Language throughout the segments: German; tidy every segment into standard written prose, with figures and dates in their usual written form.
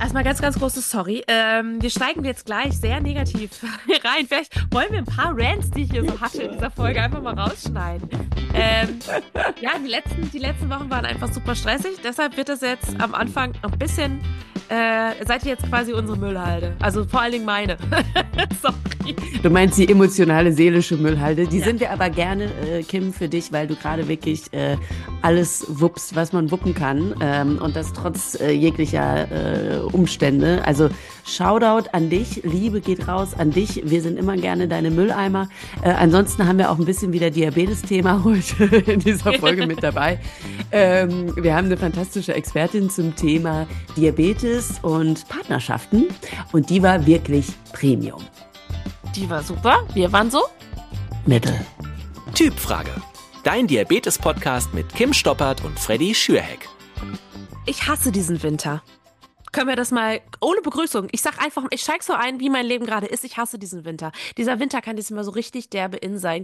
erstmal ganz, ganz großes Sorry. Wir steigen jetzt gleich sehr negativ rein. Vielleicht wollen wir ein paar Rants, die ich hier so hatte in dieser Folge, einfach mal rausschneiden. Ja, die letzten Wochen waren einfach super stressig. Deshalb wird das jetzt am Anfang noch ein bisschen, seid ihr jetzt quasi unsere Müllhalde. Also vor allen Dingen meine. Sorry. Du meinst die emotionale, seelische Müllhalde. Die Ja. sind wir aber gerne, Kim, für dich, weil du gerade wirklich alles wuppst, was man wuppen kann. Und das trotz jeglicher Umstände. Also Shoutout an dich. Liebe geht raus an dich. Wir sind immer gerne deine Mülleimer. Ansonsten haben wir auch ein bisschen wieder Diabetes-Thema heute in dieser Folge mit dabei. Wir haben eine fantastische Expertin zum Thema Diabetes und Partnerschaften. Und die war wirklich Premium. Die war super. Wir waren so. Mittel. Typfrage. Dein Diabetes-Podcast mit Kim Stoppert und Freddy Schürheck. Ich hasse diesen Winter. Können wir das mal ohne Begrüßung? Ich sag einfach, ich steig so ein, wie mein Leben gerade ist. Ich hasse diesen Winter. Dieser Winter kann diesmal so richtig derbe in sein.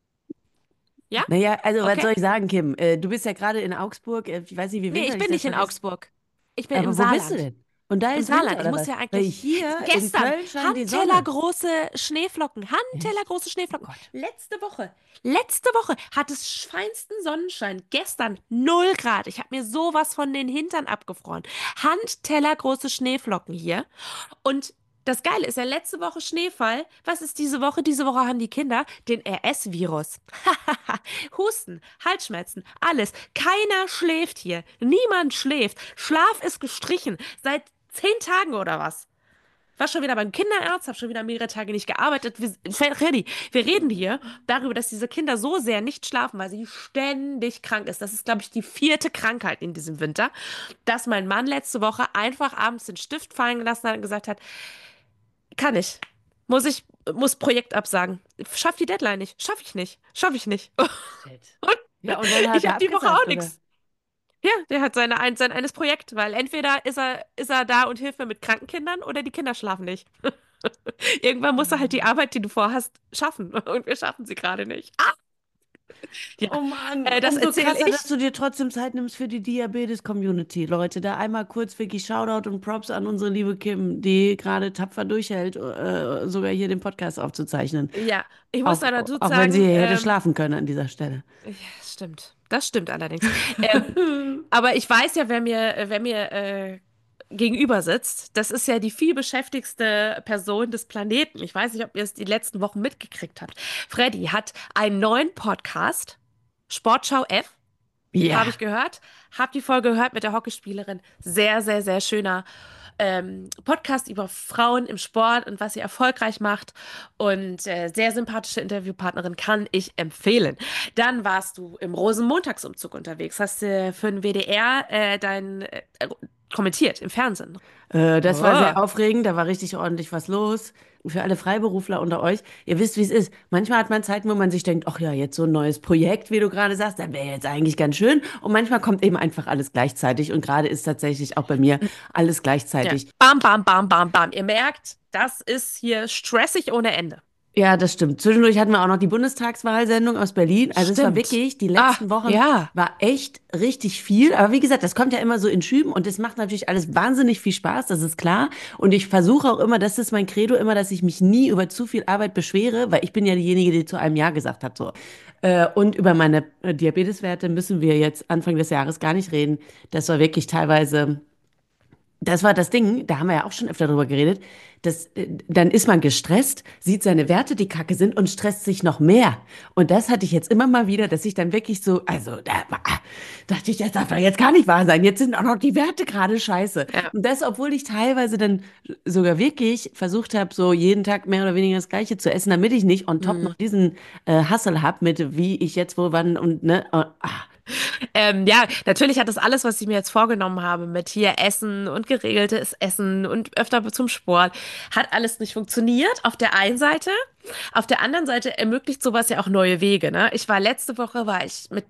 Ja? Naja, also was Okay. soll ich sagen, Kim? Du bist ja gerade in Augsburg. Ich weiß nicht, wie Nee, ich winterlich bin das nicht in schon ist. Augsburg. Ich bin Aber im wo Saarland. bist du denn? Und da Im ist Saarland. Winter, Ich oder muss was? ja Weil eigentlich hier gestern in Köln scheint die Sonne. handtellergroße Schneeflocken. Handtellergroße Schneeflocken. Letzte Woche hat es feinsten Sonnenschein. Gestern 0 Grad. Ich habe mir sowas von den Hintern abgefroren. Handtellergroße Schneeflocken hier. Und das Geile ist ja, letzte Woche Schneefall. Was ist diese Woche? Diese Woche haben die Kinder den RS-Virus. Husten, Halsschmerzen, alles. Keiner schläft hier. Niemand schläft. Schlaf ist gestrichen. Seit 10 Tagen oder was? War schon wieder beim Kinderarzt, habe schon wieder mehrere Tage nicht gearbeitet. Freddy, wir reden hier darüber, dass diese Kinder so sehr nicht schlafen, weil sie ständig krank ist. Das ist, glaube ich, die 4. Krankheit in diesem Winter, dass mein Mann letzte Woche einfach abends den Stift fallen gelassen hat und gesagt hat, kann ich. Muss Projekt absagen. Schaff die Deadline nicht. Schaffe ich nicht. Ja, und dann hat Ich er habe die Woche abgesagt, auch nichts. Ja, der hat sein eines Projekt, weil entweder ist er da und hilft mir mit kranken Kindern oder die Kinder schlafen nicht. Irgendwann musst du halt die Arbeit, die du vorhast, schaffen. Und wir schaffen sie gerade nicht. Ja, Oh Mann, das umso erzähle krasser, ich. dass du dir trotzdem Zeit nimmst für die Diabetes-Community. Leute, da einmal kurz wirklich Shoutout und Props an unsere liebe Kim, die gerade tapfer durchhält, sogar hier den Podcast aufzuzeichnen. Ja, ich muss da dazu Auch wenn sie sagen, hätte schlafen können an dieser Stelle. ja, stimmt. Das stimmt allerdings. Aber ich weiß ja, wer mir gegenüber sitzt, das ist ja die vielbeschäftigste Person des Planeten. Ich weiß nicht, ob ihr es die letzten Wochen mitgekriegt habt. Freddy hat einen neuen Podcast, Sportschau F, Ja. habe ich gehört. Habe die Folge gehört mit der Hockeyspielerin. Sehr, sehr, sehr schöner Podcast über Frauen im Sport und was sie erfolgreich macht. Und sehr sympathische Interviewpartnerin kann ich empfehlen. Dann warst du im Rosenmontagsumzug unterwegs. Hast für den WDR kommentiert im Fernsehen. Das war sehr Oh. aufregend, da war richtig ordentlich was los. Für alle Freiberufler unter euch, ihr wisst, wie es ist. Manchmal hat man Zeiten, wo man sich denkt, ach ja, jetzt so ein neues Projekt, wie du gerade sagst, das wäre jetzt eigentlich ganz schön. Und manchmal kommt eben einfach alles gleichzeitig. Und gerade ist tatsächlich auch bei mir alles Ja. gleichzeitig. Bam, bam, bam, bam, bam. Ihr merkt, das ist hier stressig ohne Ende. Ja, das stimmt. Zwischendurch hatten wir auch noch die Bundestagswahlsendung aus Berlin. Also es war Stimmt. wirklich, die Ah, letzten Wochen ja. war echt richtig viel. Aber wie gesagt, das kommt ja immer so in Schüben und es macht natürlich alles wahnsinnig viel Spaß, das ist klar. Und ich versuche auch immer, das ist mein Credo immer, dass ich mich nie über zu viel Arbeit beschwere, weil ich bin ja diejenige, die zu einem Ja gesagt hat. So. Und über meine Diabeteswerte müssen wir jetzt Anfang des Jahres gar nicht reden. Das war wirklich teilweise. Das war das Ding, da haben wir ja auch schon öfter drüber geredet, dann ist man gestresst, sieht seine Werte, die kacke sind und stresst sich noch mehr. Und das hatte ich jetzt immer mal wieder, dass ich dann wirklich so, dachte ich, das darf doch jetzt gar nicht wahr sein. Jetzt sind auch noch die Werte gerade scheiße. Ja. Und das, obwohl ich teilweise dann sogar wirklich versucht habe, so jeden Tag mehr oder weniger das Gleiche zu essen, damit ich nicht on top noch diesen Hustle habe mit, wie ich jetzt wo, wann und ne. Ja, natürlich hat das alles, was ich mir jetzt vorgenommen habe, mit hier Essen und geregeltes Essen und öfter zum Sport, hat alles nicht funktioniert. Auf der einen Seite. Auf der anderen Seite ermöglicht sowas ja auch neue Wege, ne? Letzte Woche war ich mit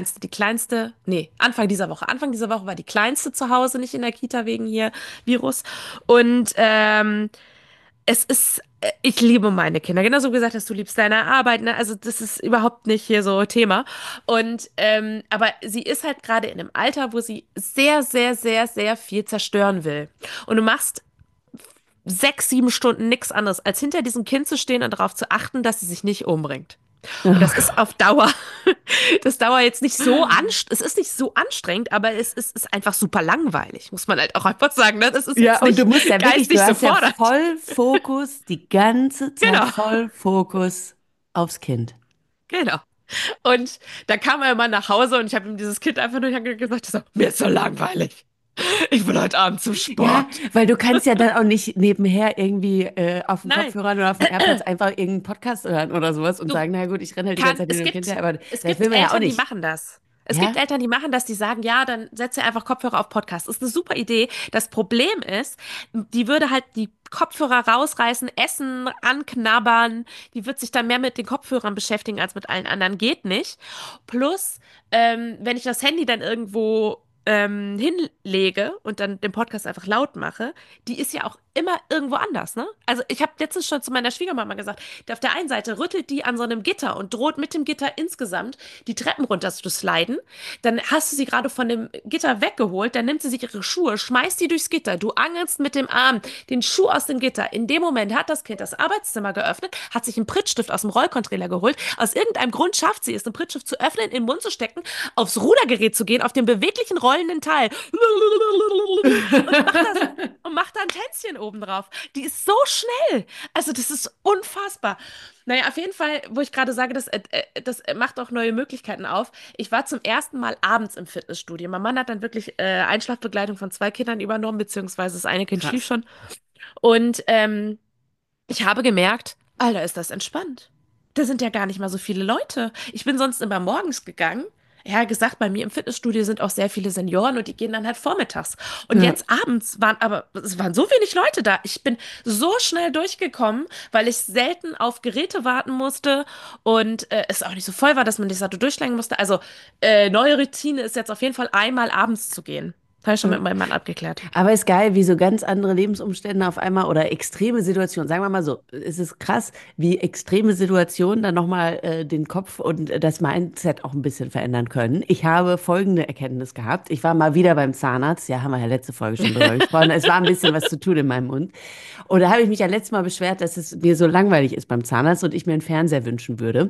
Anfang dieser Woche war die Kleinste zu Hause, nicht in der Kita wegen hier Virus. Und ich liebe meine Kinder. Genauso wie gesagt hast, du liebst deine Arbeit, ne? Also das ist überhaupt nicht hier so Thema. Und aber sie ist halt gerade in einem Alter, wo sie sehr, sehr, sehr, sehr viel zerstören will. Und du machst 6, 7 Stunden nichts anderes, als hinter diesem Kind zu stehen und darauf zu achten, dass sie sich nicht umbringt. Und das ist auf Dauer, das Dauer jetzt nicht so es ist nicht so anstrengend, aber ist einfach super langweilig, muss man halt auch einfach sagen. Ne? Das ist Ja, jetzt und nicht du musst ja wirklich, geistig du so hast ja fordernd. voll Fokus, die ganze Zeit Genau, voll Fokus aufs Kind. genau. Und da kam er immer nach Hause und ich habe ihm dieses Kind einfach nur gesagt, so, mir ist so langweilig. Ich will heute Abend zum Ja, Sport. weil du kannst ja dann auch nicht nebenher irgendwie auf dem Nein, Kopfhörer oder auf dem AirPods einfach irgendeinen Podcast hören oder sowas und du sagen, na gut, ich renne halt die ganze Zeit es mit dem Kind her, gibt, aber es das will gibt man ja auch Eltern, die nicht. machen das. Es gibt Ja? Eltern, die machen das, die sagen, ja, dann setze einfach Kopfhörer auf Podcast. Ist eine super Idee. Das Problem ist, die würde halt die Kopfhörer rausreißen, essen, anknabbern. Die wird sich dann mehr mit den Kopfhörern beschäftigen als mit allen anderen. Geht nicht. Plus, wenn ich das Handy dann irgendwo hinlege und dann den Podcast einfach laut mache, die ist ja auch immer irgendwo anders, ne? Also ich habe letztens schon zu meiner Schwiegermama gesagt, auf der einen Seite rüttelt die an so einem Gitter und droht mit dem Gitter insgesamt die Treppen runter zu sliden. Dann hast du sie gerade von dem Gitter weggeholt, dann nimmt sie sich ihre Schuhe, schmeißt die durchs Gitter, du angelst mit dem Arm den Schuh aus dem Gitter. In dem Moment hat das Kind das Arbeitszimmer geöffnet, hat sich einen Prittstift aus dem Rollcontroller geholt. Aus irgendeinem Grund schafft sie es, einen Prittstift zu öffnen, in den Mund zu stecken, aufs Rudergerät zu gehen, auf den beweglichen rollenden Teil und macht da ein Tänzchen obendrauf. Die ist so schnell. Also das ist unfassbar. Naja, auf jeden Fall, wo ich gerade sage, das macht auch neue Möglichkeiten auf. Ich war zum ersten Mal abends im Fitnessstudio. Mein Mann hat dann wirklich Einschlafbegleitung von 2 Kindern übernommen, beziehungsweise das eine Kind schlief Krass. schon. Und ich habe gemerkt, Alter, ist das entspannt. Da sind ja gar nicht mal so viele Leute. Ich bin sonst immer morgens gegangen. Ja, gesagt, bei mir im Fitnessstudio sind auch sehr viele Senioren und die gehen dann halt vormittags. Und Ja. jetzt abends es waren so wenig Leute da. Ich bin so schnell durchgekommen, weil ich selten auf Geräte warten musste und es auch nicht so voll war, dass man das Auto durchschlagen musste. Also, neue Routine ist jetzt auf jeden Fall einmal abends zu gehen. Habe ich schon mit meinem Mann abgeklärt. Aber ist geil, wie so ganz andere Lebensumstände auf einmal oder extreme Situationen, sagen wir mal so, es ist krass, wie extreme Situationen dann nochmal den Kopf und das Mindset auch ein bisschen verändern können. Ich habe folgende Erkenntnis gehabt. Ich war mal wieder beim Zahnarzt, ja, haben wir ja letzte Folge schon drüber gesprochen. Es war ein bisschen was zu tun in meinem Mund. Und da habe ich mich ja letztes Mal beschwert, dass es mir so langweilig ist beim Zahnarzt und ich mir einen Fernseher wünschen würde.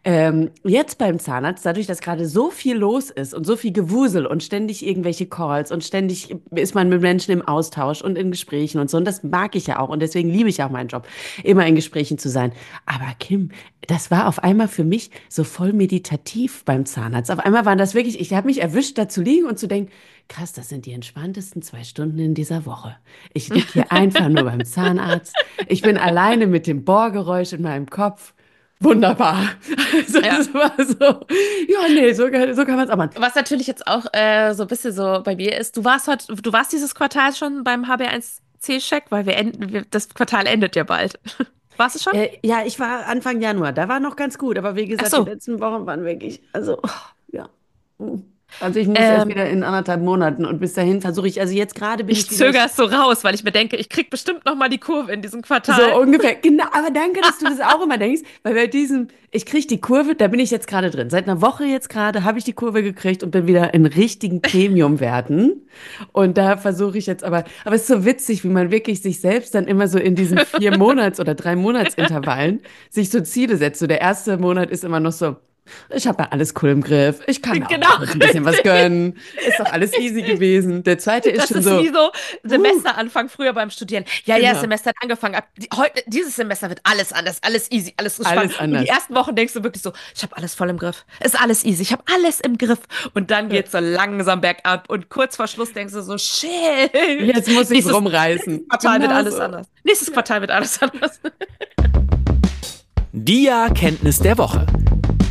Jetzt beim Zahnarzt, dadurch, dass gerade so viel los ist und so viel Gewusel und ständig irgendwelche Calls und ständig ist man mit Menschen im Austausch und in Gesprächen und so. Und das mag ich ja auch. Und deswegen liebe ich auch meinen Job, immer in Gesprächen zu sein. Aber Kim, das war auf einmal für mich so voll meditativ beim Zahnarzt. Auf einmal waren das wirklich, ich habe mich erwischt, da zu liegen und zu denken, krass, das sind die entspanntesten 2 Stunden in dieser Woche. Ich liege hier einfach nur beim Zahnarzt. Ich bin alleine mit dem Bohrgeräusch in meinem Kopf. Wunderbar. Also Ja. das war so, ja, nee, so kann man es auch machen. Was natürlich jetzt auch so ein bisschen so bei mir ist, du warst dieses Quartal schon beim HB1C-Check, weil das Quartal endet ja bald. Warst du schon? Ja, ich war Anfang Januar, da war noch ganz gut, aber wie Ach gesagt, die so. letzten Wochen waren wirklich, also, ja. Also ich muss erst Ähm, wieder in 1,5 Monaten und bis dahin versuche ich, also jetzt gerade bin Ich ich wieder zögere es so raus, weil ich mir denke, ich krieg bestimmt noch mal die Kurve in diesem Quartal. so ungefähr, genau, aber danke, dass du das auch immer denkst, weil bei diesem, ich kriege die Kurve, da bin ich jetzt gerade drin. Seit einer Woche jetzt gerade habe ich die Kurve gekriegt und bin wieder in richtigen Premium-Werten. Und da versuche ich jetzt aber es ist so witzig, wie man wirklich sich selbst dann immer so in diesen 4 Monats- oder 3 Monatsintervallen sich so Ziele setzt. So der erste Monat ist immer noch so, ich habe ja alles cool im Griff. Ich kann mir auch Genau. mal kurz ein bisschen was gönnen. Ist doch alles easy gewesen. Der zweite ist Das schon ist so, wie so Semesteranfang früher beim Studieren. Ja, genau, Semester hat angefangen. Dieses Semester wird alles anders, alles easy, alles so alles spannend. Und anders. die ersten Wochen denkst du wirklich so, ich habe alles voll im Griff. Ist alles easy, ich habe alles im Griff. Und dann geht's so langsam bergab. Und kurz vor Schluss denkst du so, shit. Jetzt muss ich Nächstes rumreißen. Quartal wird Genau alles so. anders. Nächstes Quartal wird alles anders. Die Erkenntnis der Woche.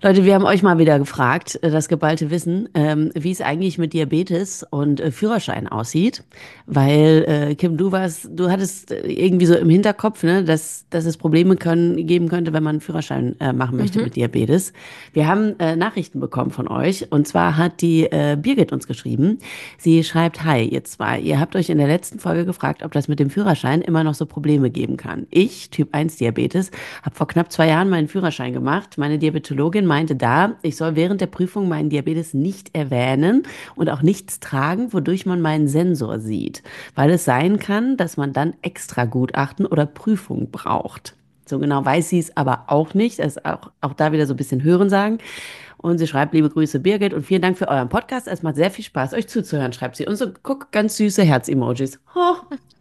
Leute, wir haben euch mal wieder gefragt, das geballte Wissen, wie es eigentlich mit Diabetes und Führerschein aussieht. Weil, Kim, du hattest irgendwie so im Hinterkopf, ne, dass es Probleme geben könnte, wenn man einen Führerschein machen möchte Mhm. mit Diabetes. Wir haben Nachrichten bekommen von euch. Und zwar hat die Birgit uns geschrieben. Sie schreibt: Hi, ihr zwei. Ihr habt euch in der letzten Folge gefragt, ob das mit dem Führerschein immer noch so Probleme geben kann. Ich, Typ 1 Diabetes, habe vor knapp 2 Jahren meinen Führerschein gemacht. Meine Diabetologin meinte da, ich soll während der Prüfung meinen Diabetes nicht erwähnen und auch nichts tragen, wodurch man meinen Sensor sieht, weil es sein kann, dass man dann extra Gutachten oder Prüfung braucht. So genau weiß sie es aber auch nicht. Das ist auch da wieder so ein bisschen Hörensagen. Und sie schreibt: Liebe Grüße, Birgit, und vielen Dank für euren Podcast. Es macht sehr viel Spaß, euch zuzuhören, schreibt sie. Und so, guck, ganz süße Herz-Emojis. Oh.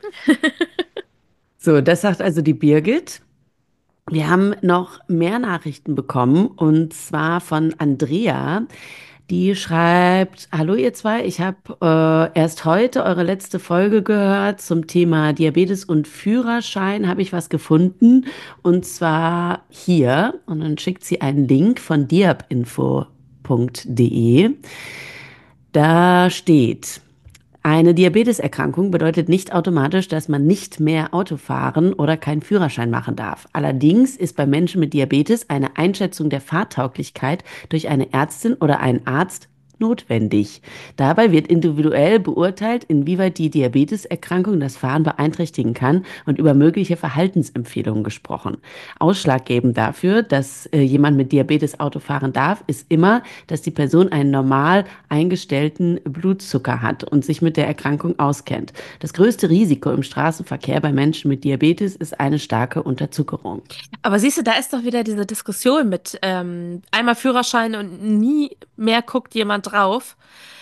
So, das sagt also die Birgit. Wir haben noch mehr Nachrichten bekommen, und zwar von Andrea. Die schreibt: Hallo ihr zwei, ich habe erst heute eure letzte Folge gehört zum Thema Diabetes und Führerschein. Habe ich was gefunden, und zwar hier. Und dann schickt sie einen Link von diabinfo.de. Da steht: Eine Diabeteserkrankung bedeutet nicht automatisch, dass man nicht mehr Auto fahren oder keinen Führerschein machen darf. Allerdings ist bei Menschen mit Diabetes eine Einschätzung der Fahrtauglichkeit durch eine Ärztin oder einen Arzt notwendig. Dabei wird individuell beurteilt, inwieweit die Diabeteserkrankung das Fahren beeinträchtigen kann, und über mögliche Verhaltensempfehlungen gesprochen. Ausschlaggebend dafür, dass jemand mit Diabetes Auto fahren darf, ist immer, dass die Person einen normal eingestellten Blutzucker hat und sich mit der Erkrankung auskennt. Das größte Risiko im Straßenverkehr bei Menschen mit Diabetes ist eine starke Unterzuckerung. Aber siehst du, da ist doch wieder diese Diskussion mit einmal Führerschein und nie mehr guckt jemand drauf.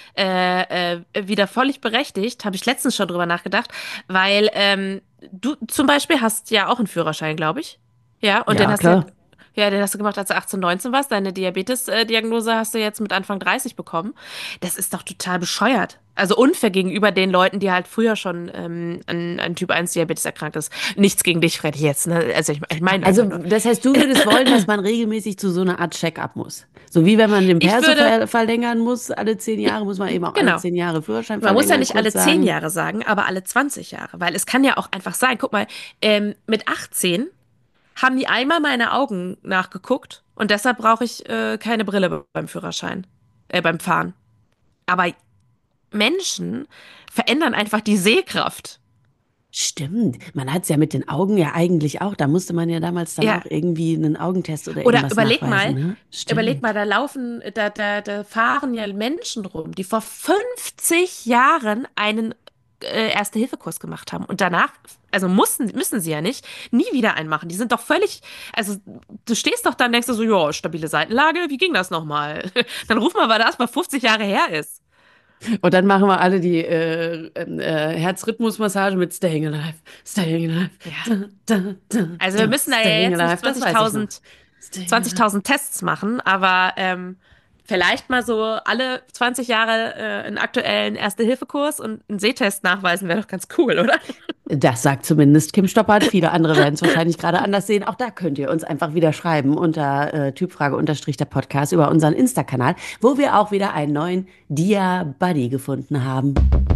Wieder völlig berechtigt, habe ich letztens schon drüber nachgedacht, weil du zum Beispiel hast ja auch einen Führerschein, glaube ich. Ja, und Ja, klar. den hast du gemacht, als du 18, 19 warst. Deine Diabetes-Diagnose hast du jetzt mit Anfang 30 bekommen. Das ist doch total bescheuert. Also unfair gegenüber den Leuten, die halt früher schon an Typ 1 Diabetes erkrankt ist. Nichts gegen dich, Freddy, jetzt, ne? Also ich meine Also, einfach nur. das heißt, du würdest wollen, dass man regelmäßig zu so einer Art Check-up muss. So wie wenn man den Ich Perso würde, verlängern muss, alle 10 Jahre, muss man eben auch alle genau. 10 Jahre Führerschein Man muss ja verlängern, nicht kurz alle 10 sagen. Jahre sagen, aber alle 20 Jahre. Weil es kann ja auch einfach sein, guck mal, mit 18 haben die einmal meine Augen nachgeguckt und deshalb brauche ich keine Brille beim Führerschein, beim Fahren. Aber Menschen verändern einfach die Sehkraft. Stimmt, man hat es ja mit den Augen ja eigentlich auch. Da musste man ja damals dann Ja, auch irgendwie einen Augentest oder oder irgendwas nachweisen, ne? überleg mal, Stimmt. da fahren ja Menschen rum, die vor 50 Jahren einen Erste-Hilfe-Kurs gemacht haben und danach, also müssen sie ja nicht, nie wieder einen machen. Die sind doch völlig, also du stehst doch dann, denkst du so, ja, stabile Seitenlage, wie ging das nochmal? Dann ruf mal, weil das mal 50 Jahre her ist. Und dann machen wir alle die Herzrhythmusmassage mit Staying Alive, Staying Alive, Ja. da, da, da, Also wir da, müssen da ja Staying jetzt nicht Alive. Das weiß ich noch. Staying Alive. 20.000 Tests machen, aber vielleicht mal so alle 20 Jahre einen aktuellen Erste-Hilfe-Kurs und einen Sehtest nachweisen, wäre doch ganz cool, oder? Das sagt zumindest Kim Stoppert. Viele andere werden es wahrscheinlich gerade anders sehen. Auch da könnt ihr uns einfach wieder schreiben unter Typfrage unterstrich der Podcast über unseren Insta-Kanal, wo wir auch wieder einen neuen Dia-Buddy gefunden haben.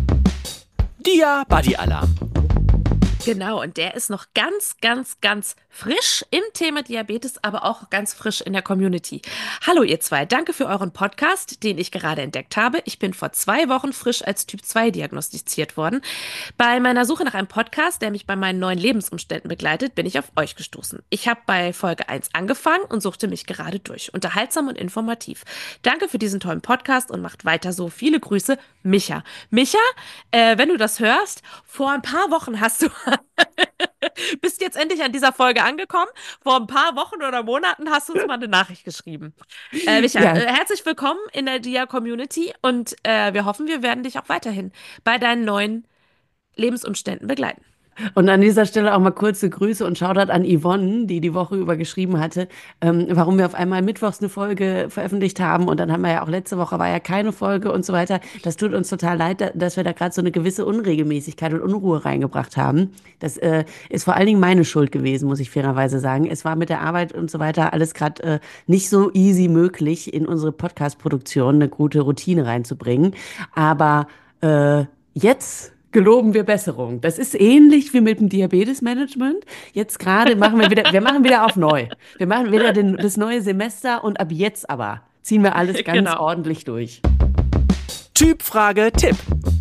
Dia Buddy Alarm. Genau, und der ist noch ganz, ganz, ganz frisch im Thema Diabetes, aber auch ganz frisch in der Community. Hallo ihr zwei, danke für euren Podcast, den ich gerade entdeckt habe. Ich bin vor 2 Wochen frisch als Typ 2 diagnostiziert worden. Bei meiner Suche nach einem Podcast, der mich bei meinen neuen Lebensumständen begleitet, bin ich auf euch gestoßen. Ich habe bei Folge 1 angefangen und suchte mich gerade durch. Unterhaltsam und informativ. Danke für diesen tollen Podcast und macht weiter so. Viele Grüße, Micha. Micha, wenn du das hörst, vor ein paar Wochen hast du bist jetzt endlich an dieser Folge angekommen. Vor ein paar Wochen oder Monaten hast du uns mal eine Nachricht geschrieben. Micha, Ja, herzlich willkommen in der Dia-Community und wir hoffen, wir werden dich auch weiterhin bei deinen neuen Lebensumständen begleiten. Und an dieser Stelle auch mal kurze Grüße und Shoutout an Yvonne, die die Woche über geschrieben hatte, warum wir auf einmal mittwochs eine Folge veröffentlicht haben. Und dann haben wir ja auch letzte Woche war ja keine Folge und so weiter. Das tut uns total leid, dass wir da gerade so eine gewisse Unregelmäßigkeit und Unruhe reingebracht haben. Das ist vor allen Dingen meine Schuld gewesen, muss ich fairerweise sagen. Es war mit der Arbeit und so weiter alles gerade nicht so easy möglich, in unsere Podcast-Produktion eine gute Routine reinzubringen. Aber jetzt geloben wir Besserung. Das ist ähnlich wie mit dem Diabetesmanagement. Jetzt gerade wir machen wieder auf neu. Wir machen wieder das neue Semester und ab jetzt aber ziehen wir alles ganz Genau. ordentlich durch. Typfrage Tipp.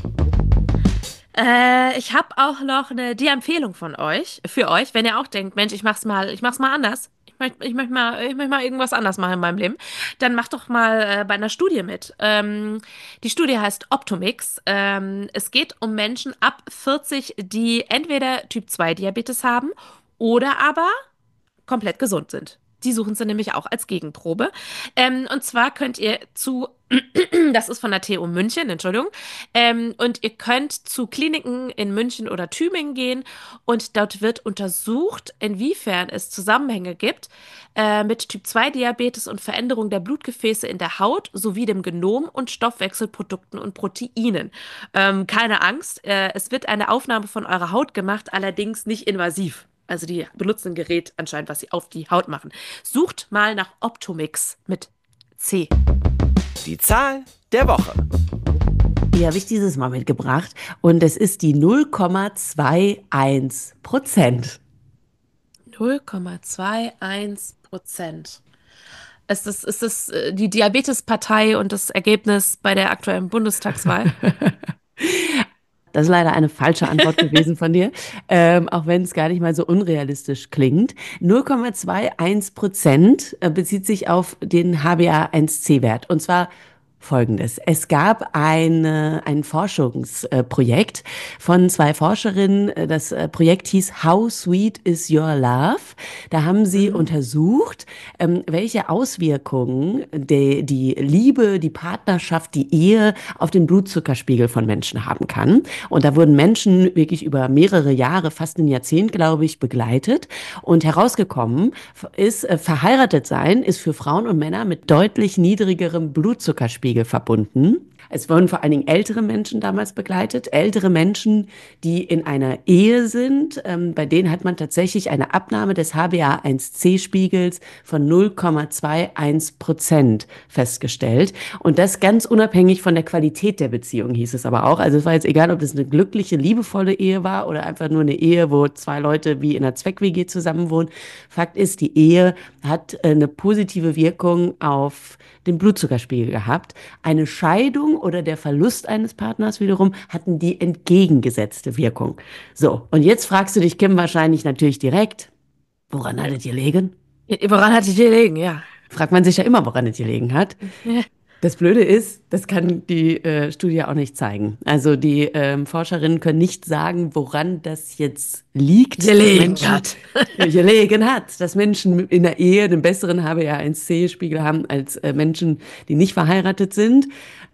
Ich habe auch noch die Empfehlung für euch, wenn ihr auch denkt, Mensch, ich mach's mal anders. Ich möchte mal irgendwas anders machen in meinem Leben. Dann macht doch mal bei einer Studie mit. Die Studie heißt Optomix. Es geht um Menschen ab 40, die entweder Typ-2-Diabetes haben oder aber komplett gesund sind. Die suchen sie nämlich auch als Gegenprobe. Und zwar könnt ihr das ist von der TU München, Entschuldigung, und ihr könnt zu Kliniken in München oder Tübingen gehen und dort wird untersucht, inwiefern es Zusammenhänge gibt mit Typ-2-Diabetes und Veränderung der Blutgefäße in der Haut sowie dem Genom und Stoffwechselprodukten und Proteinen. Keine Angst, es wird eine Aufnahme von eurer Haut gemacht, allerdings nicht invasiv. Also die benutzen ein Gerät anscheinend, was sie auf die Haut machen. Sucht mal nach Optomix mit C. Die Zahl der Woche. Die habe ich dieses Mal mitgebracht und es ist die 0,21%. 0,21%. Ist das die Diabetespartei und das Ergebnis bei der aktuellen Bundestagswahl? Das ist leider eine falsche Antwort gewesen von dir, auch wenn es gar nicht mal so unrealistisch klingt. 0,21% bezieht sich auf den HbA1c-Wert. Und zwar Folgendes. Es gab ein Forschungsprojekt von zwei Forscherinnen. Das Projekt hieß How Sweet is Your Love? Da haben sie untersucht, welche Auswirkungen die Liebe, die Partnerschaft, die Ehe auf den Blutzuckerspiegel von Menschen haben kann. Und da wurden Menschen wirklich über mehrere Jahre, fast ein Jahrzehnt, glaube ich, begleitet. Und herausgekommen ist, verheiratet sein ist für Frauen und Männer mit deutlich niedrigerem Blutzuckerspiegel verbunden. Es wurden vor allen Dingen ältere Menschen damals begleitet, ältere Menschen, die in einer Ehe sind. Bei denen hat man tatsächlich eine Abnahme des HbA1c-Spiegels von 0,21% festgestellt. Und das ganz unabhängig von der Qualität der Beziehung, hieß es aber auch. Also es war jetzt egal, ob das eine glückliche, liebevolle Ehe war oder einfach nur eine Ehe, wo zwei Leute wie in einer Zweck-WG zusammenwohnen. Fakt ist, die Ehe hat eine positive Wirkung auf den Blutzuckerspiegel gehabt. Eine Scheidung oder der Verlust eines Partners wiederum hatten die entgegengesetzte Wirkung. So, und jetzt fragst du dich, Kim, wahrscheinlich natürlich direkt, woran hat es gelegen? Woran hat es gelegen, ja. Fragt man sich ja immer, woran es gelegen hat. Das Blöde ist, das kann die Studie auch nicht zeigen. Also die Forscherinnen können nicht sagen, woran das jetzt liegt. Gelegen hat. Gelegen hat, dass Menschen in der Ehe einen besseren HbA1c-Spiegel haben als Menschen, die nicht verheiratet sind.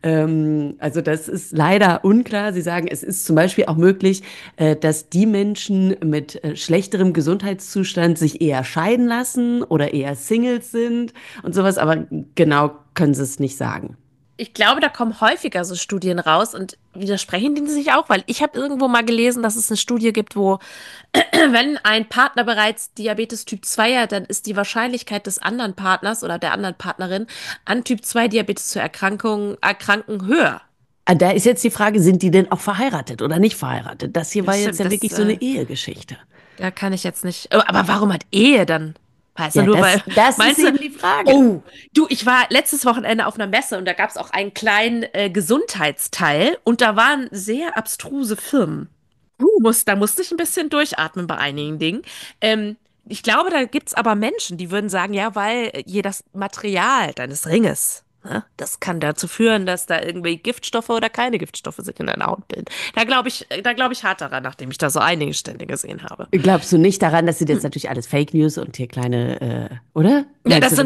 Also das ist leider unklar. Sie sagen, es ist zum Beispiel auch möglich, dass die Menschen mit schlechterem Gesundheitszustand sich eher scheiden lassen oder eher Singles sind und sowas, aber genau können sie es nicht sagen. Ich glaube, da kommen häufiger so Studien raus und widersprechen die sich auch, weil ich habe irgendwo mal gelesen, dass es eine Studie gibt, wo wenn ein Partner bereits Diabetes Typ 2 hat, dann ist die Wahrscheinlichkeit des anderen Partners oder der anderen Partnerin an Typ 2 Diabetes zu erkranken höher. Da ist jetzt die Frage, sind die denn auch verheiratet oder nicht verheiratet? Das hier war Das jetzt stimmt, ja wirklich so eine Ehegeschichte. Da kann ich jetzt nicht. Oh, aber warum hat Ehe dann? Weißt du, Ja, nur das, weil. das Meinst ist du? eben die Frage. Oh, du, ich war letztes Wochenende auf einer Messe und da gab es auch einen kleinen Gesundheitsteil und da waren sehr abstruse Firmen. Da musste ich ein bisschen durchatmen bei einigen Dingen. Ich glaube, da gibt es aber Menschen, die würden sagen, ja, weil das Material deines Ringes, ne, das kann dazu führen, dass da irgendwie Giftstoffe oder keine Giftstoffe sich in deiner Haut bilden. Da glaube ich hart daran, nachdem ich da so einige Stände gesehen habe. Glaubst du nicht daran, dass sind jetzt natürlich alles Fake News und hier kleine, oder? Ja, Meinst du,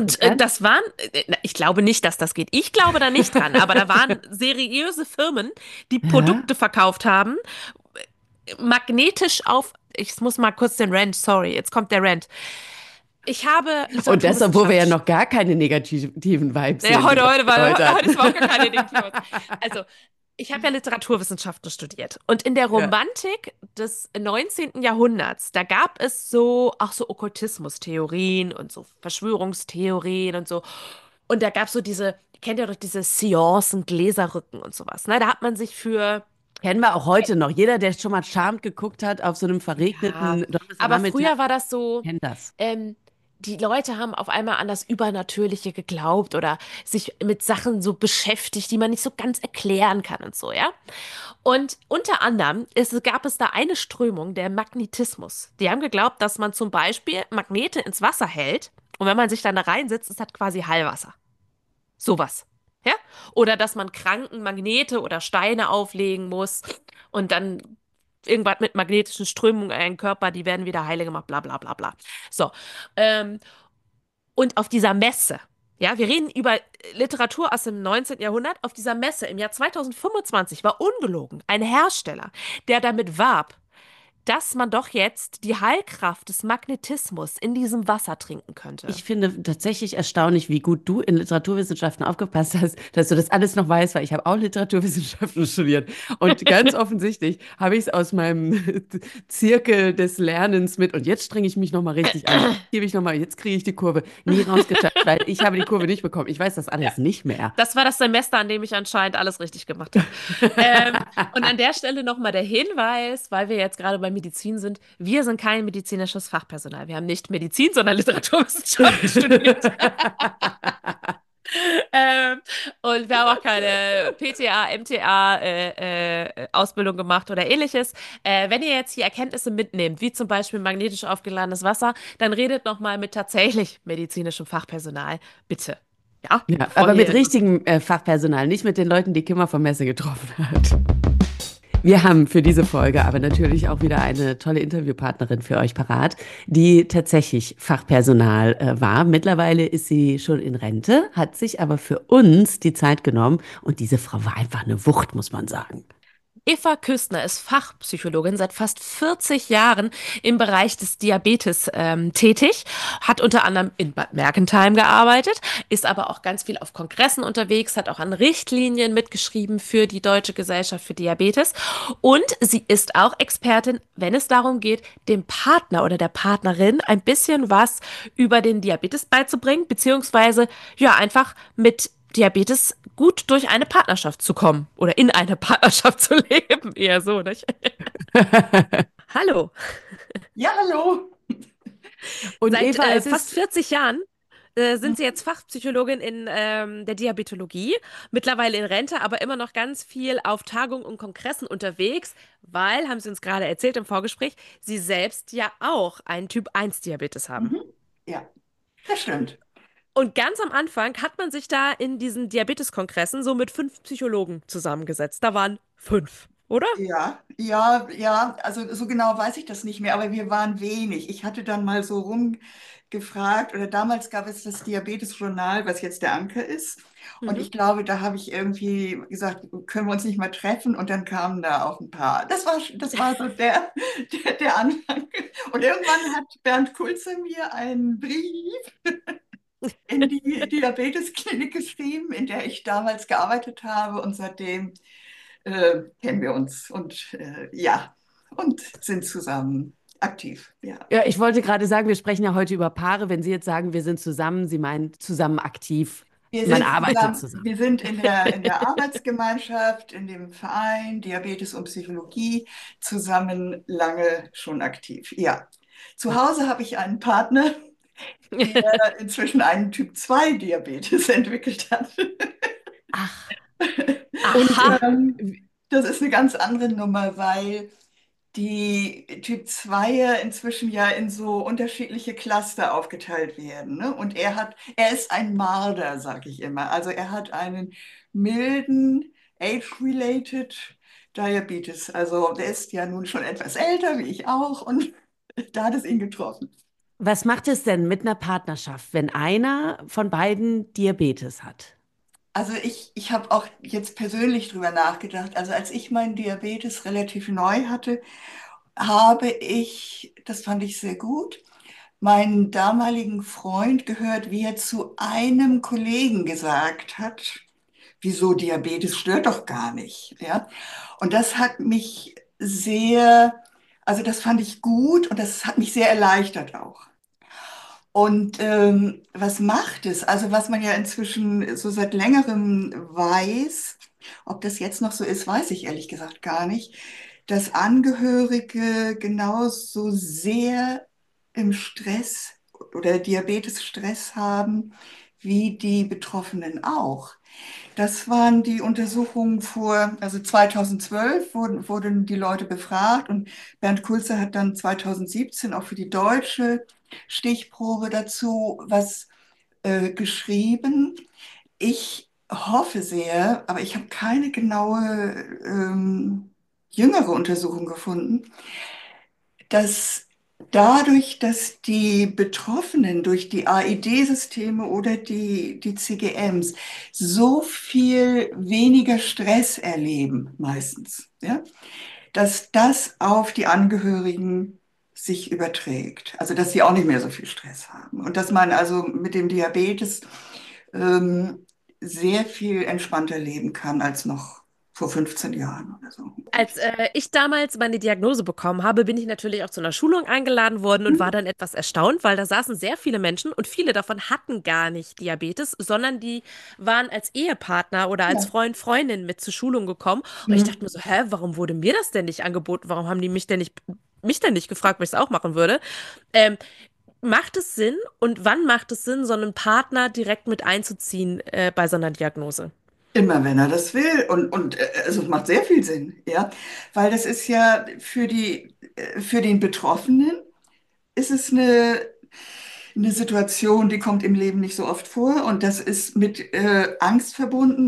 ich glaube nicht, dass das geht. Ich glaube da nicht dran, aber da waren seriöse Firmen, die Produkte verkauft haben, magnetisch auf ich muss mal kurz den Rant, sorry, jetzt kommt der Rant. Ich habe Und das, obwohl wir ja Literaturwissenschaft. noch gar keine negativen Vibes Ja, sind, die wir heute heute hatten. ist überhaupt gar keine Negativität. Also, ich habe ja Literaturwissenschaften studiert. Und in der Ja. Romantik des 19. Jahrhunderts, da gab es so auch so Okkultismustheorien und so Verschwörungstheorien und so. Und da gab es so diese, kennt ihr doch diese Seancen, Gläserrücken und sowas. Ne? Da hat man sich für, Kennen wir auch heute noch. Jeder, der schon mal Charmed geguckt hat auf so einem ja, verregneten aber Donnerstagnachmittag, früher war das so. kennt das. Die Leute haben auf einmal an das Übernatürliche geglaubt oder sich mit Sachen so beschäftigt, die man nicht so ganz erklären kann und so, ja. Und unter anderem gab es da eine Strömung, der Magnetismus. Die haben geglaubt, dass man zum Beispiel Magnete ins Wasser hält und wenn man sich dann da reinsetzt, ist das quasi Heilwasser. Sowas. Ja? Oder dass man Kranken Magnete oder Steine auflegen muss und dann irgendwas mit magnetischen Strömungen in einen Körper, die werden wieder heile gemacht, bla bla bla bla. So. Ähm, und auf dieser Messe, ja, wir reden über Literatur aus dem 19. Jahrhundert, auf dieser Messe im Jahr 2025 war ungelogen ein Hersteller, der damit warb, dass man doch jetzt die Heilkraft des Magnetismus in diesem Wasser trinken könnte. Ich finde tatsächlich erstaunlich, wie gut du in Literaturwissenschaften aufgepasst hast, dass du das alles noch weißt, weil ich habe auch Literaturwissenschaften studiert. Und ganz offensichtlich habe ich es aus meinem Zirkel des Lernens mit. Und jetzt strenge ich mich nochmal richtig an. Gebe ich nochmal, jetzt kriege ich die Kurve nie rausgeschafft, weil ich habe die Kurve nicht bekommen. Ich weiß das Ja. alles nicht mehr. Das war das Semester, an dem ich anscheinend alles richtig gemacht habe. Und an der Stelle nochmal der Hinweis, weil wir jetzt gerade bei Medizin sind. Wir sind kein medizinisches Fachpersonal. Wir haben nicht Medizin, sondern Literaturwissenschaften studiert. Ähm, und wir haben auch keine PTA, MTA, Ausbildung gemacht oder ähnliches. Wenn ihr jetzt hier Erkenntnisse mitnehmt, wie zum Beispiel magnetisch aufgeladenes Wasser, dann redet nochmal mit tatsächlich medizinischem Fachpersonal. Bitte. Ja, Ja, bevor aber ihr mit irgendwas. richtigem Fachpersonal, nicht mit den Leuten, die Kim auf der Messe getroffen hat. Wir haben für diese Folge aber natürlich auch wieder eine tolle Interviewpartnerin für euch parat, die tatsächlich Fachpersonal war. Mittlerweile ist sie schon in Rente, hat sich aber für uns die Zeit genommen und diese Frau war einfach eine Wucht, muss man sagen. Eva Küstner ist Fachpsychologin seit fast 40 Jahren im Bereich des Diabetes tätig, hat unter anderem in Bad Mergentheim gearbeitet, ist aber auch ganz viel auf Kongressen unterwegs, hat auch an Richtlinien mitgeschrieben für die Deutsche Gesellschaft für Diabetes und sie ist auch Expertin, wenn es darum geht, dem Partner oder der Partnerin ein bisschen was über den Diabetes beizubringen, beziehungsweise ja einfach mit Diabetes gut durch eine Partnerschaft zu kommen oder in eine Partnerschaft zu leben, eher so, nicht? Hallo. Ja, hallo. Und Seit Eva, es fast ist 40 Jahren sind Sie jetzt Fachpsychologin in der Diabetologie, mittlerweile in Rente, aber immer noch ganz viel auf Tagungen und Kongressen unterwegs, weil, haben Sie uns gerade erzählt im Vorgespräch, Sie selbst ja auch einen Typ 1 Diabetes haben. Mhm. Ja, das stimmt. Und ganz am Anfang hat man sich da in diesen Diabetes-Kongressen so mit 5 Psychologen zusammengesetzt. Da waren 5, oder? Ja, also so genau weiß ich das nicht mehr, aber wir waren wenig. Ich hatte dann mal so rumgefragt, oder damals gab es das Diabetes-Journal, was jetzt der Anker ist. Und Mhm. ich glaube, da habe ich irgendwie gesagt, können wir uns nicht mal treffen? Und dann kamen da auch ein paar. Das war so der Anfang. Und irgendwann hat Bernd Kulze mir einen Brief in die Diabetesklinik geschrieben, in der ich damals gearbeitet habe. Und seitdem kennen wir uns ja, und sind zusammen aktiv. Ja. ja, ich wollte gerade sagen, wir sprechen ja heute über Paare. Wenn Sie jetzt sagen, wir sind zusammen, Sie meinen zusammen aktiv. Man arbeitet Wir zusammen. sind in der Arbeitsgemeinschaft, in dem Verein Diabetes und Psychologie zusammen lange schon aktiv. Ja. Zu Hause habe ich einen Partner, der inzwischen einen Typ 2 Diabetes entwickelt hat. Ach, und Aha. Das ist eine ganz andere Nummer, weil die Typ 2 inzwischen ja in so unterschiedliche Cluster aufgeteilt werden. Ne? Und er ist ein Marder, sage ich immer. Also er hat einen milden Age-related Diabetes. Also der ist ja nun schon etwas älter, wie ich auch, und da hat es ihn getroffen. was macht es denn mit einer Partnerschaft, wenn einer von beiden Diabetes hat? Also ich habe auch jetzt persönlich drüber nachgedacht. Also als ich meinen Diabetes relativ neu hatte, habe ich, das fand ich sehr gut, meinen damaligen Freund gehört, wie er zu einem Kollegen gesagt hat, wieso Diabetes stört doch gar nicht, ja. Und das hat mich sehr, also das fand ich gut und das hat mich sehr erleichtert auch. Und was macht es? Also was man ja inzwischen so seit längerem weiß, ob das jetzt noch so ist, weiß ich ehrlich gesagt gar nicht, dass Angehörige genauso sehr im Stress oder Diabetes-Stress haben, wie die Betroffenen auch. Das waren die Untersuchungen also 2012 wurden die Leute befragt und Bernd Kulze hat dann 2017 auch für die deutsche Stichprobe dazu was geschrieben. Ich hoffe sehr, aber ich habe keine genaue jüngere Untersuchung gefunden, dass dadurch, dass die Betroffenen durch die AID-Systeme oder die CGMs so viel weniger Stress erleben, meistens, ja, dass das auf die Angehörigen sich überträgt. Also, dass sie auch nicht mehr so viel Stress haben. Und dass man also mit dem Diabetes ähm, sehr viel entspannter leben kann als noch vor 15 Jahren oder so. Als ich damals meine Diagnose bekommen habe, bin ich natürlich auch zu einer Schulung eingeladen worden und war dann etwas erstaunt, weil da saßen sehr viele Menschen und viele davon hatten gar nicht Diabetes, sondern die waren als Ehepartner oder als Ja. Freund, Freundin mit zur Schulung gekommen. Und ich dachte Mhm. mir so, hä, warum wurde mir das denn nicht angeboten? Warum haben die mich denn nicht gefragt, ob ich es auch machen würde? Ähm, Macht es Sinn und wann macht es Sinn, so einen Partner direkt mit einzuziehen, bei so einer Diagnose? Immer wenn er das will. Und also es macht sehr viel Sinn, ja. Weil das ist ja für den Betroffenen ist es eine Situation, die kommt im Leben nicht so oft vor. Und das ist mit Angst verbunden,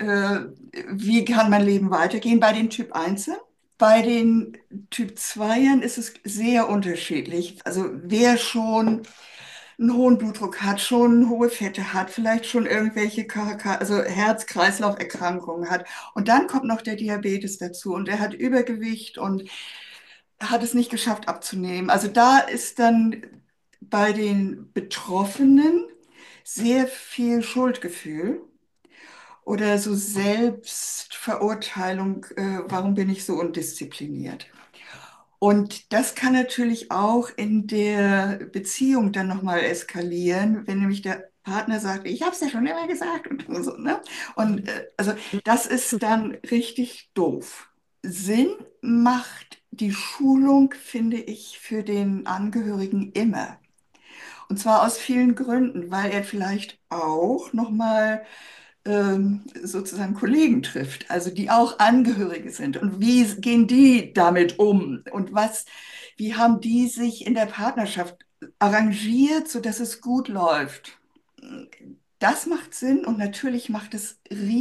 wie kann mein Leben weitergehen bei den Typ 1. Bei den Typ 2 ist es sehr unterschiedlich. Also wer schon einen hohen Blutdruck hat, schon hohe Fette hat, vielleicht schon irgendwelche also Herz-Kreislauf-Erkrankungen hat. Und dann kommt noch der Diabetes dazu und er hat Übergewicht und hat es nicht geschafft abzunehmen. Also da ist dann bei den Betroffenen sehr viel Schuldgefühl oder so Selbstverurteilung, warum bin ich so undiszipliniert? Und das kann natürlich auch in der Beziehung dann nochmal eskalieren, wenn nämlich der Partner sagt, ich habe es ja schon immer gesagt und so, ne? Und also das ist dann richtig doof. Sinn macht die Schulung, finde ich, für den Angehörigen immer. Und zwar aus vielen Gründen, weil er vielleicht auch nochmal sozusagen Kollegen trifft, also die auch Angehörige sind. Und wie gehen die damit um? Und wie haben die sich in der Partnerschaft arrangiert, sodass es gut läuft? Das macht Sinn und natürlich macht es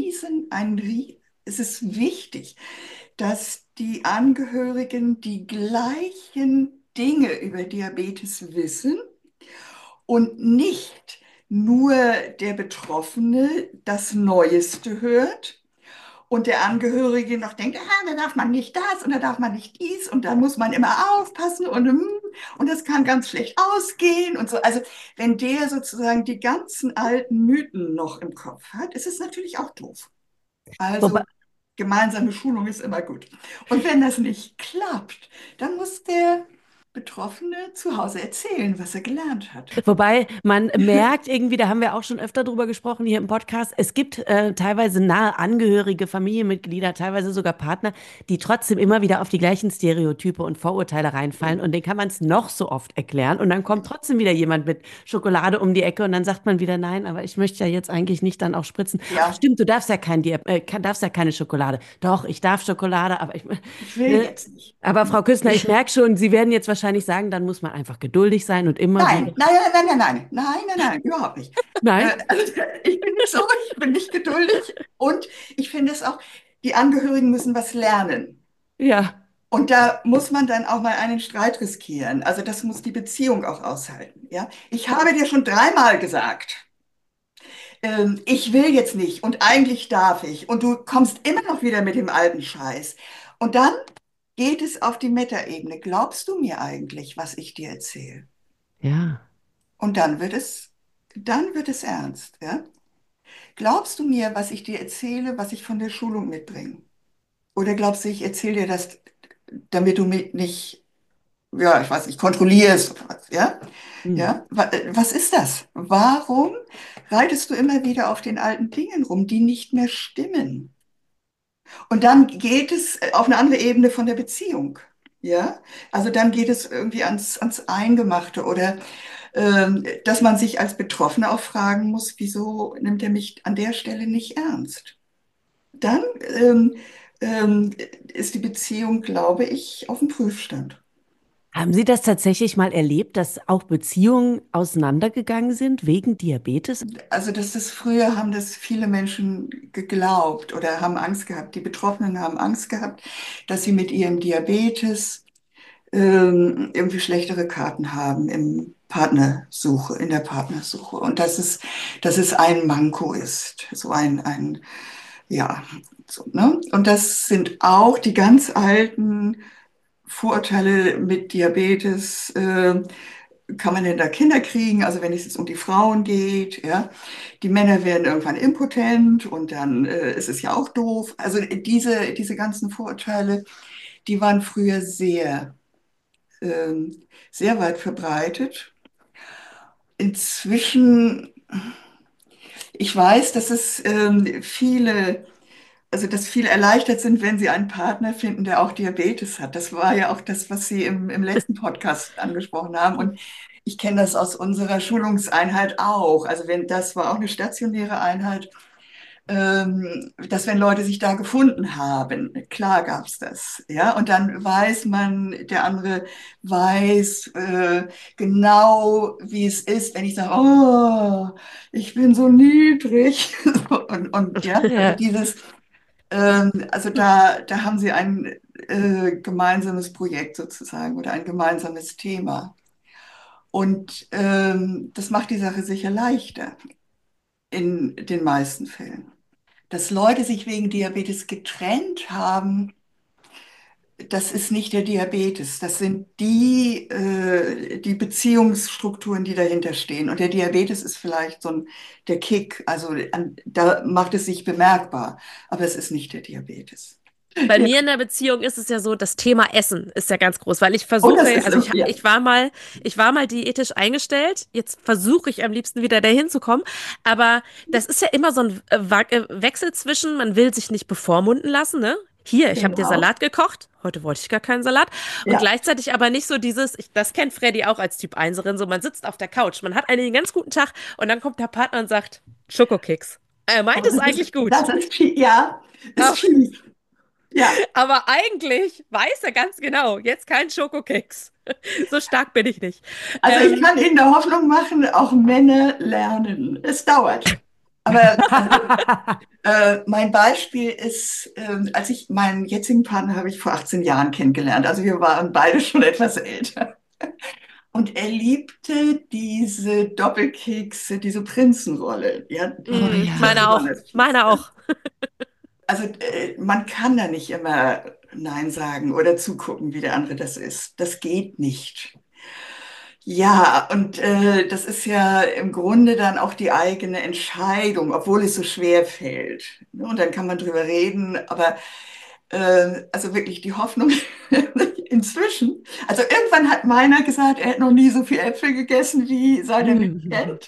es ist wichtig, dass die Angehörigen die gleichen Dinge über Diabetes wissen und nicht nur der Betroffene das Neueste hört und der Angehörige noch denkt, ah, da darf man nicht das und da darf man nicht dies und da muss man immer aufpassen und das kann ganz schlecht ausgehen und so. Also wenn der sozusagen die ganzen alten Mythen noch im Kopf hat, ist es natürlich auch doof. Also Wobei, gemeinsame Schulung ist immer gut. Und wenn das nicht klappt, dann muss der Betroffene zu Hause erzählen, was er gelernt hat. Wobei man merkt irgendwie, da haben wir auch schon öfter drüber gesprochen hier im Podcast, es gibt teilweise nahe Angehörige, Familienmitglieder, teilweise sogar Partner, die trotzdem immer wieder auf die gleichen Stereotype und Vorurteile reinfallen und denen kann man es noch so oft erklären und dann kommt trotzdem wieder jemand mit Schokolade um die Ecke und dann sagt man wieder, nein, aber ich möchte ja jetzt eigentlich nicht dann auch spritzen. Ach Ja, stimmt, du darfst ja darfst ja keine Schokolade. Doch, ich darf Schokolade, aber ich will ne? jetzt nicht. Aber Frau Küssner, ich merke schon, Sie werden jetzt wahrscheinlich sagen, dann muss man einfach geduldig sein und immer wieder. Nein, nein, nein, nein, nein, nein, nein, nein, überhaupt nicht. Nein? Also, ich bin nicht so, ich bin nicht geduldig und ich finde es auch, die Angehörigen müssen was lernen. Ja. Und da muss man dann auch mal einen Streit riskieren. Also das muss die Beziehung auch aushalten. Ja? Ich habe dir schon dreimal gesagt, ich will jetzt nicht und eigentlich darf ich. Und du kommst immer noch wieder mit dem alten Scheiß. Und dann geht es auf die Metaebene. Glaubst du mir eigentlich, was ich dir erzähle? Ja. Und dann wird es ernst, ja? Glaubst du mir, was ich dir erzähle, was ich von der Schulung mitbringe? Oder glaubst du, ich erzähle dir das, damit du mich nicht, ja, ich weiß nicht, kontrollierst oder was, ja? Hm. Ja? Was ist das? Warum reitest du immer wieder auf den alten Dingen rum, die nicht mehr stimmen? Und dann geht es auf eine andere Ebene von der Beziehung. Ja, also dann geht es irgendwie ans Eingemachte oder dass man sich als Betroffener auch fragen muss, wieso nimmt er mich an der Stelle nicht ernst? Dann ähm, ist die Beziehung, glaube ich, auf dem Prüfstand. Haben Sie das tatsächlich mal erlebt, dass auch Beziehungen auseinandergegangen sind wegen Diabetes? Also früher haben das viele Menschen geglaubt oder haben Angst gehabt. Die Betroffenen haben Angst gehabt, dass sie mit ihrem Diabetes irgendwie schlechtere Karten haben in der Partnersuche. Und dass es ein Manko ist, so ja, so, ne? Und das sind auch die ganz alten Vorurteile mit Diabetes. Kann man denn da Kinder kriegen? Also wenn es jetzt um die Frauen geht, ja, die Männer werden irgendwann impotent und dann ist es ja auch doof. Also diese ganzen Vorurteile, die waren früher sehr weit verbreitet. Inzwischen, ich weiß, dass es also dass viele erleichtert sind, wenn sie einen Partner finden, der auch Diabetes hat. Das war ja auch das, was Sie im letzten Podcast angesprochen haben. Und ich kenne das aus unserer Schulungseinheit auch. Also das war auch eine stationäre Einheit. Dass wenn Leute sich da gefunden haben, klar gab's das, ja, und dann weiß man, der andere weiß genau, wie es ist, wenn ich sage, oh, ich bin so niedrig und ja, also Ja. also da haben sie ein gemeinsames Projekt sozusagen oder ein gemeinsames Thema und das macht die Sache sicher leichter in den meisten Fällen. Dass Leute sich wegen Diabetes getrennt haben, das ist nicht der Diabetes. Das sind die Beziehungsstrukturen, die dahinter stehen. Und der Diabetes ist vielleicht der Kick. Also da macht es sich bemerkbar. Aber es ist nicht der Diabetes. Bei Ja. mir in der Beziehung ist es ja so, das Thema Essen ist ja ganz groß, weil ich Und das versuche, ist, also ja. ich war mal diätisch eingestellt, jetzt versuche ich am liebsten wieder dahin zu kommen, aber das ist ja immer so ein Wechsel zwischen, man will sich nicht bevormunden lassen, ne? Hier, ich habe dir Genau. Salat gekocht, heute wollte ich gar keinen Salat und Ja. gleichzeitig aber nicht so das kennt Freddy auch als Typ 1erin, so man sitzt auf der Couch, man hat einen ganz guten Tag und dann kommt der Partner und sagt, Schokokeks. Er meint Aber es eigentlich gut. das ist fies. Ja, ist fies. Ja. Aber eigentlich weiß er ganz genau, jetzt kein Schokokeks. So stark bin ich nicht. Also ich Ähm, kann Ihnen da Hoffnung machen, auch Männer lernen. Es dauert. Aber mein Beispiel ist, meinen jetzigen Partner habe ich vor 18 Jahren kennengelernt. Also wir waren beide schon etwas älter. Und er liebte diese Doppelkekse, diese Prinzenrolle. Ja, Oh die ist ja ja. Meiner auch. besonders fies. Meiner auch. Also man kann da nicht immer Nein sagen oder zugucken, wie der andere das ist. Das geht nicht. Ja, und das ist ja im Grunde dann auch die eigene Entscheidung, obwohl es so schwer fällt. Ne? Und dann kann man drüber reden, aber also wirklich die Hoffnung inzwischen. Also irgendwann hat meiner gesagt, er hätte noch nie so viel Äpfel gegessen, wie seit er mich kennt.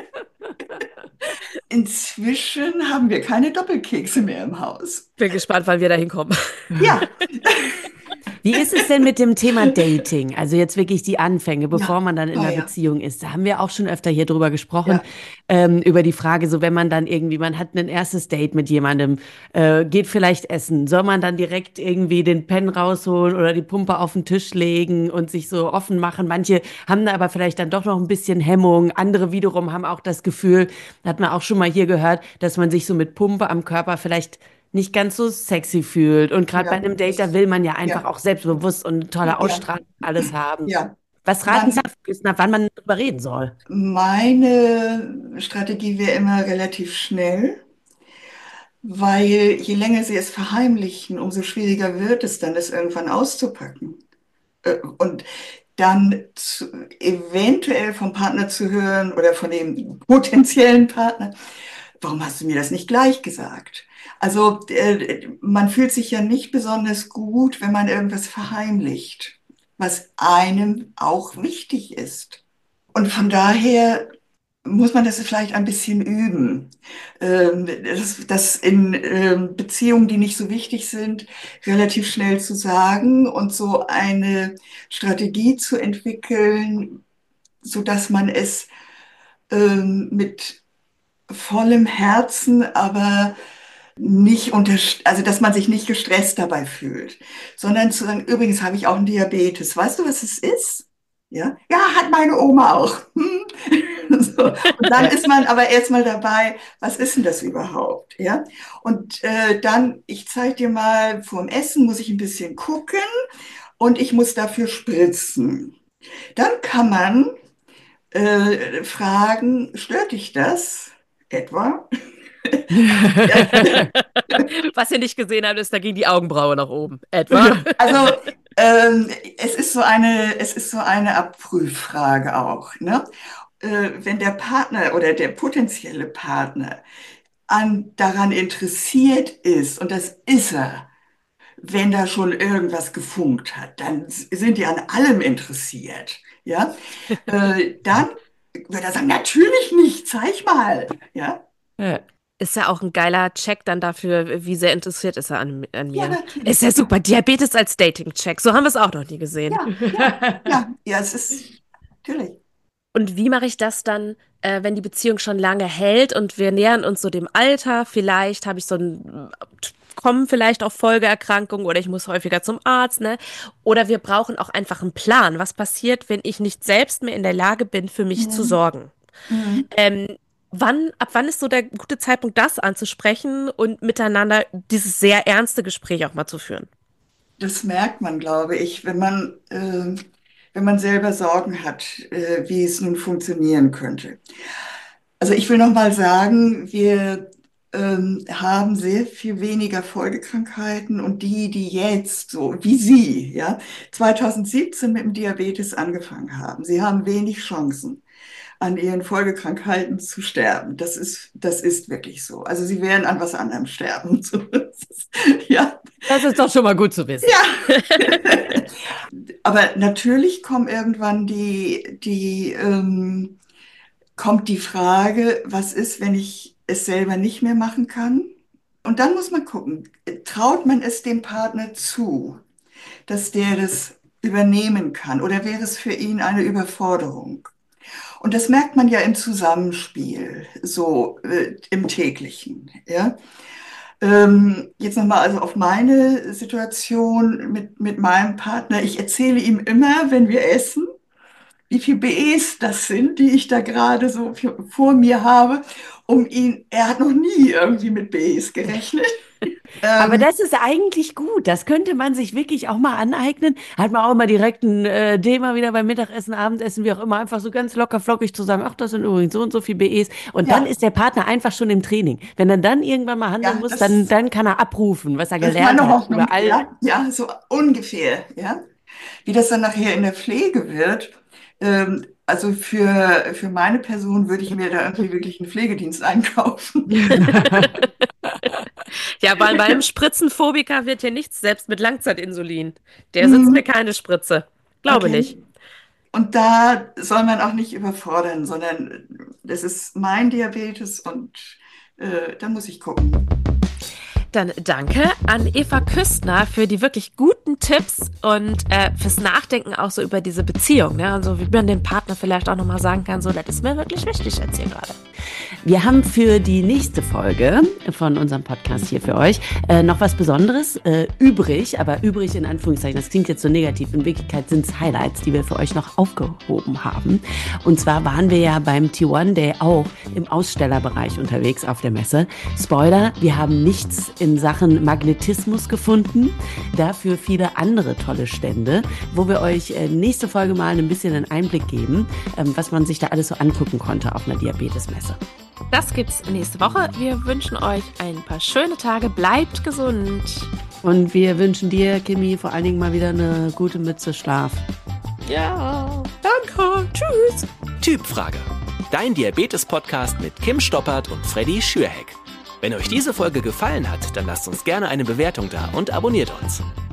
Inzwischen haben wir keine Doppelkekse mehr im Haus. Bin gespannt, wann wir da hinkommen. Ja, Wie ist es denn mit dem Thema Dating? Also jetzt wirklich die Anfänge, bevor ja, man dann in ja, einer ja, Beziehung ist. Da haben wir auch schon öfter hier drüber gesprochen, ja, über die Frage, so wenn man dann irgendwie, man hat ein erstes Date mit jemandem, geht vielleicht essen. Soll man dann direkt irgendwie den Pen rausholen oder die Pumpe auf den Tisch legen und sich so offen machen? Manche haben da aber vielleicht dann doch noch ein bisschen Hemmung. Andere wiederum haben auch das Gefühl, hat man auch schon mal hier gehört, dass man sich so mit Pumpe am Körper vielleicht nicht ganz so sexy fühlt. Und gerade bei ja, einem Date, da will man ja einfach ja, auch selbstbewusst und eine tolle ja, Ausstrahlung alles haben. ja. Was raten Sie, Man, ab wann man darüber reden soll? Meine Strategie wäre immer relativ schnell. weil je länger sie es verheimlichen, umso schwieriger wird es dann, es irgendwann auszupacken. Und dann eventuell vom Partner zu hören oder von dem potenziellen Partner, warum hast du mir das nicht gleich gesagt? Also man fühlt sich ja nicht besonders gut, wenn man irgendwas verheimlicht, was einem auch wichtig ist. Und von daher muss man das vielleicht ein bisschen üben. Das in Beziehungen, die nicht so wichtig sind, relativ schnell zu sagen und so eine Strategie zu entwickeln, so dass man es mit vollem Herzen, aber nicht also dass man sich nicht gestresst dabei fühlt, sondern zu sagen, übrigens habe ich auch einen Diabetes. Weißt du, was es ist? Ja, ja, hat meine Oma auch. So. Und dann ist man aber erstmal dabei, was ist denn das überhaupt? Ja, und dann, ich zeige dir mal, vorm Essen muss ich ein bisschen gucken und ich muss dafür spritzen. Dann kann man fragen, stört dich das etwa? Was ihr nicht gesehen habt, ist, da ging die Augenbraue nach oben. Etwa. Also es ist so eine Abprüffrage auch, ne? Wenn der Partner oder der potenzielle Partner daran interessiert ist, und das ist er, wenn da schon irgendwas gefunkt hat, dann sind die an allem interessiert, ja? Dann würde er sagen, natürlich nicht, zeig mal, ja? Ja. Ist ja auch ein geiler Check dann dafür, wie sehr interessiert ist er an Ja, mir. natürlich. Ist ja super. Diabetes als Dating-Check. So haben wir es auch noch nie gesehen. Ja, es ist natürlich. Und wie mache ich das dann, wenn die Beziehung schon lange hält und wir nähern uns so dem Alter? Vielleicht habe ich kommen vielleicht auch Folgeerkrankungen oder ich muss häufiger zum Arzt, ne? Oder wir brauchen auch einfach einen Plan. Was passiert, wenn ich nicht selbst mehr in der Lage bin, für mich zu Mhm. sorgen? Mhm. Ab wann ist so der gute Zeitpunkt, das anzusprechen und miteinander dieses sehr ernste Gespräch auch mal zu führen? Das merkt man, glaube ich, wenn man selber Sorgen hat, wie es nun funktionieren könnte. Also ich will noch mal sagen, wir haben sehr viel weniger Folgekrankheiten und die jetzt so wie Sie, ja, 2017 mit dem Diabetes angefangen haben, sie haben wenig Chancen, an ihren Folgekrankheiten zu sterben. Das ist wirklich so. Also sie werden an was anderem sterben. So, ja, Das ist doch schon mal gut zu wissen. ja. Aber natürlich kommt irgendwann kommt die Frage, was ist, wenn ich es selber nicht mehr machen kann? Und dann muss man gucken, traut man es dem Partner zu, dass der das übernehmen kann, oder wäre es für ihn eine Überforderung? Und das merkt man ja im Zusammenspiel, so im täglichen. Ja? Jetzt nochmal also auf meine Situation mit meinem Partner. Ich erzähle ihm immer, wenn wir essen, wie viel BEs das sind, die ich da gerade so vor mir habe, er hat noch nie irgendwie mit BEs gerechnet. Aber Ähm, das ist eigentlich gut. Das könnte man sich wirklich auch mal aneignen. Hat man auch immer direkt ein Thema wieder beim Mittagessen, Abendessen, wie auch immer, einfach so ganz locker flockig zu sagen, ach, das sind übrigens so und so viel BEs. Und dann ja, ist der Partner einfach schon im Training. Wenn er dann irgendwann mal handeln ja, muss, dann kann er abrufen, was er das ist gelernt meine hat. Hoffnung, Überall. ja, ja, so ungefähr, ja. Wie das dann nachher in der Pflege wird, also für meine Person würde ich mir da irgendwie wirklich einen Pflegedienst einkaufen. Ja, bei meinem Spritzenphobiker wird hier nichts, selbst mit Langzeitinsulin. Der sitzt mir Mhm. keine Spritze. Glaube Okay. nicht. Und da soll man auch nicht überfordern, sondern das ist mein Diabetes und da muss ich gucken. Dann danke an Eva Küstner für die wirklich guten Tipps und fürs Nachdenken auch so über diese Beziehung. Ne? Also wie man dem Partner vielleicht auch nochmal sagen kann, so, das ist mir wirklich wichtig jetzt hier gerade. Wir haben für die nächste Folge von unserem Podcast hier für euch noch was Besonderes übrig, aber übrig in Anführungszeichen, das klingt jetzt so negativ, in Wirklichkeit sind es Highlights, die wir für euch noch aufgehoben haben. Und zwar waren wir ja beim T1 Day auch im Ausstellerbereich unterwegs auf der Messe. Spoiler, wir haben nichts in Sachen Magnetismus gefunden, dafür viele andere tolle Stände, wo wir euch nächste Folge mal ein bisschen einen Einblick geben, was man sich da alles so angucken konnte auf einer Diabetesmesse. Das gibt's nächste Woche. Wir wünschen euch ein paar schöne Tage. Bleibt gesund. Und wir wünschen dir, Kimi, vor allen Dingen mal wieder eine gute Mütze Schlaf. Ja, danke. Tschüss. Typfrage. Dein Diabetes-Podcast mit Kim Stoppert und Freddy Schürheck. Wenn euch diese Folge gefallen hat, dann lasst uns gerne eine Bewertung da und abonniert uns.